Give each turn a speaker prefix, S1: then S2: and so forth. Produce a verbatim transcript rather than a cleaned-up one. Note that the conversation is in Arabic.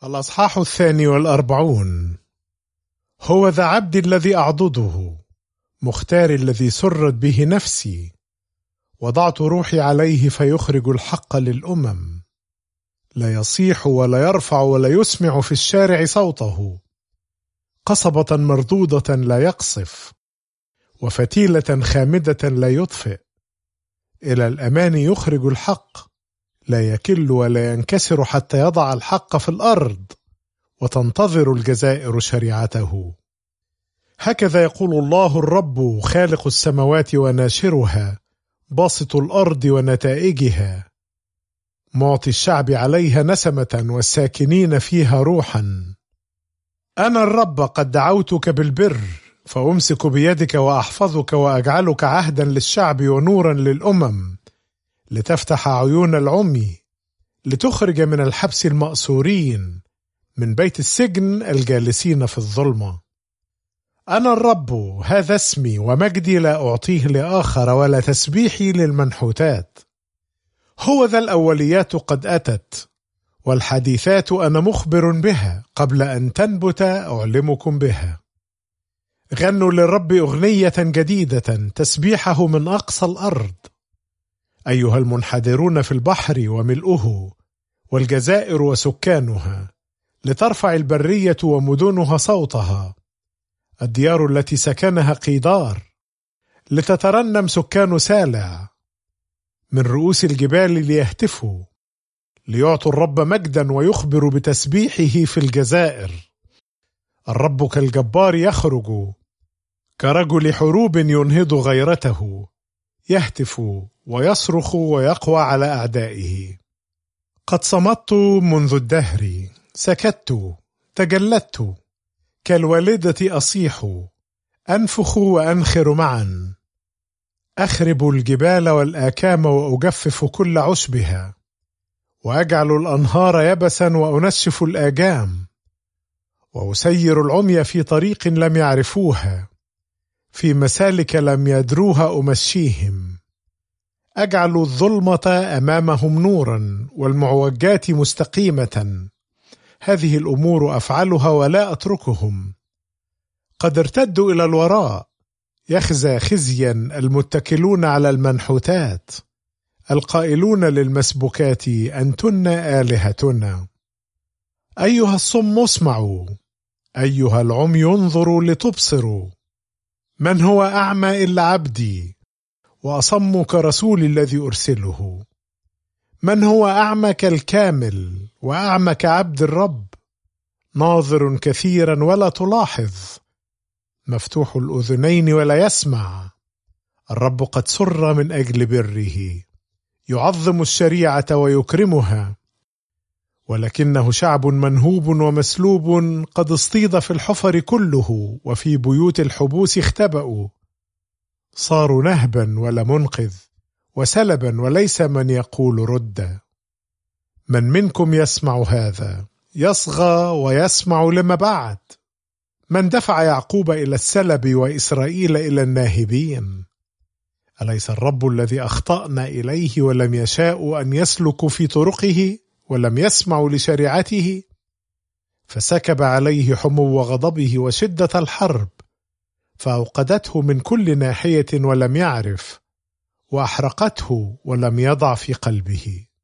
S1: الأصحاح الثاني والأربعون. هو ذا عبدي الذي أعضده، مختار الذي سرت به نفسي، وضعت روحي عليه فيخرج الحق للأمم. لا يصيح ولا يرفع ولا يسمع في الشارع صوته، قصبة مردودة لا يقصف، وفتيلة خامدة لا يطفئ. إلى الأمان يخرج الحق، لا يكل ولا ينكسر حتى يضع الحق في الأرض، وتنتظر الجزائر شريعته. هكذا يقول الله الرب خالق السماوات وناشرها، باسط الأرض ونتائجها، معطي الشعب عليها نسمة والساكنين فيها روحا. أنا الرب قد دعوتك بالبر، فأمسك بيدك وأحفظك وأجعلك عهدا للشعب ونورا للأمم، لتفتح عيون العمي، لتخرج من الحبس المأسورين، من بيت السجن الجالسين في الظلمة. أنا الرب، هذا اسمي، ومجدي لا أعطيه لآخر، ولا تسبيحي للمنحوتات. هو ذا الأوليات قد أتت، والحديثات أنا مخبر بها، قبل أن تنبت أعلمكم بها. غنوا للرب أغنية جديدة، تسبيحه من أقصى الأرض. أيها المنحدرون في البحر وملؤه، والجزائر وسكانها، لترفع البرية ومدنها صوتها، الديار التي سكنها قيدار، لتترنم سكان سالع. من رؤوس الجبال ليهتفوا، ليعطوا الرب مجدا ويخبروا بتسبيحه في الجزائر. الرب كالجبار يخرج، كرجل حروب ينهض غيرته، يهتف ويصرخ ويقوى على أعدائه. قد صمت منذ الدهر، سكت، تجلدت، كالوالدة أصيح، أنفخ وأنخر معا، أخرب الجبال والآكام وأجفف كل عشبها، وأجعل الأنهار يبسا وأنشف الآجام، وأسير العمي في طريق لم يعرفوها، في مسالك لم يدروها أمشيهم. أجعل الظلمة أمامهم نورا، والمعوجات مستقيمة. هذه الأمور أفعلها ولا أتركهم. قد ارتدوا إلى الوراء، يخزى خزيا المتكلون على المنحوتات، القائلون للمسبوكات أنتن آلهتنا. أيها الصم اسمعوا، أيها العمي انظروا لتبصروا. من هو أعمى إلا عبدي، وأصم كرسول الذي أرسله؟ من هو أعمى كالكامل، وأعمى كعبد الرب، ناظر كثيرا ولا تلاحظ، مفتوح الأذنين ولا يسمع. الرب قد سر من أجل بره، يعظم الشريعة ويكرمها. ولكنه شعب منهوب ومسلوب، قد اصطيد في الحفر كله، وفي بيوت الحبوس اختبأوا. صاروا نهبا ولا منقذ، وسلبا وليس من يقول رد. من منكم يسمع هذا؟ يصغى ويسمع لما بعد. من دفع يعقوب إلى السلب وإسرائيل إلى الناهبين؟ أليس الرب الذي أخطأنا إليه، ولم يشاء أن يسلكوا في طرقه، ولم يسمعوا لشريعته؟ فسكب عليه حمو غضبه وشدة الحرب، فأوقدته من كل ناحية ولم يعرف، وأحرقته ولم يضع في قلبه.